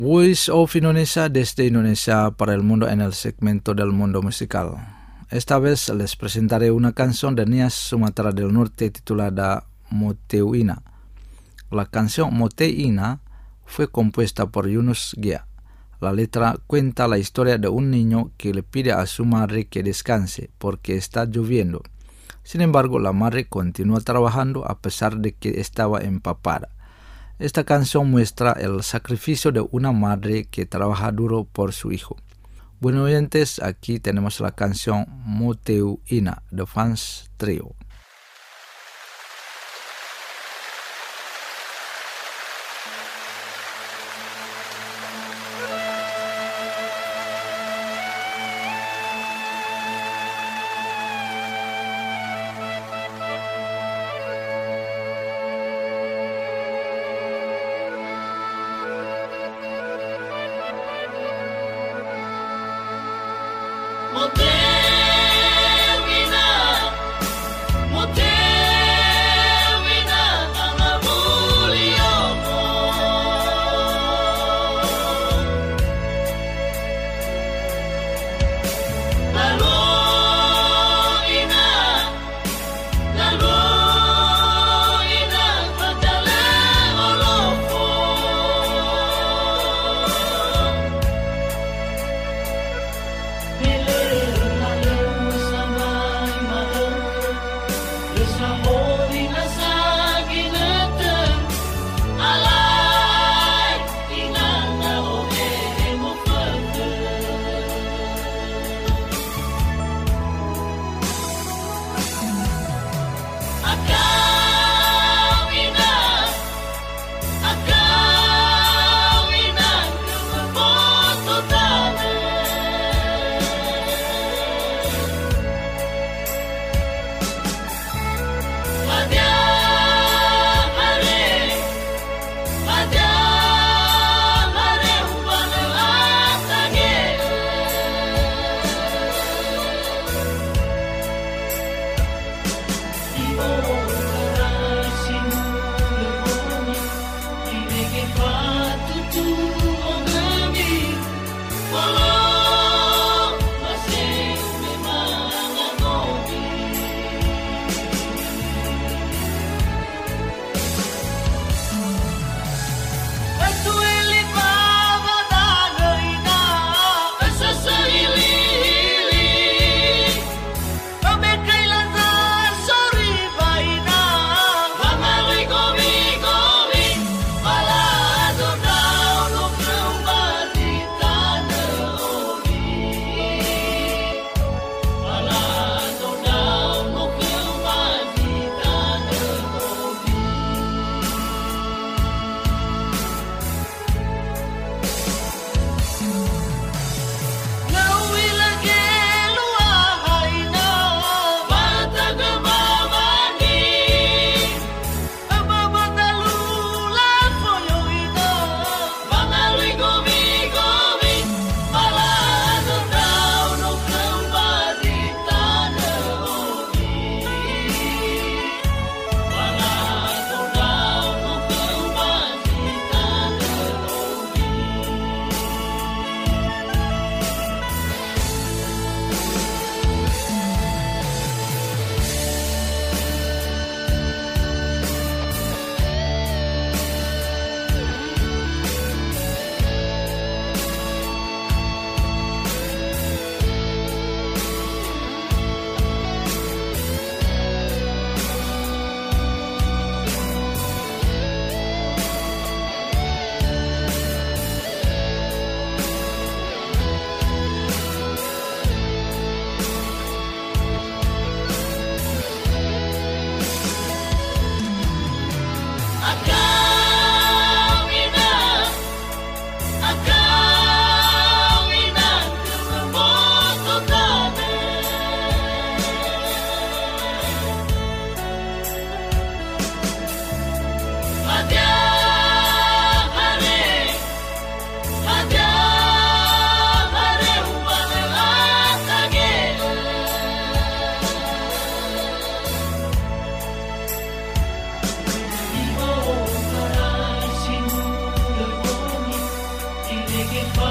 Voice of Indonesia desde Indonesia para el mundo en el segmento del mundo musical. Esta vez les presentaré una canción de Nias Sumatra del Norte titulada Moteu Ina. La canción Moteu Ina fue compuesta por Yunus Gia. La letra cuenta la historia de un niño que le pide a su madre que descanse porque está lloviendo. Sin embargo, la madre continúa trabajando a pesar de que estaba empapada. Esta canción muestra el sacrificio de una madre que trabaja duro por su hijo. Bueno, oyentes, aquí tenemos la canción Moteu Ina de Fans Trio. Ikaw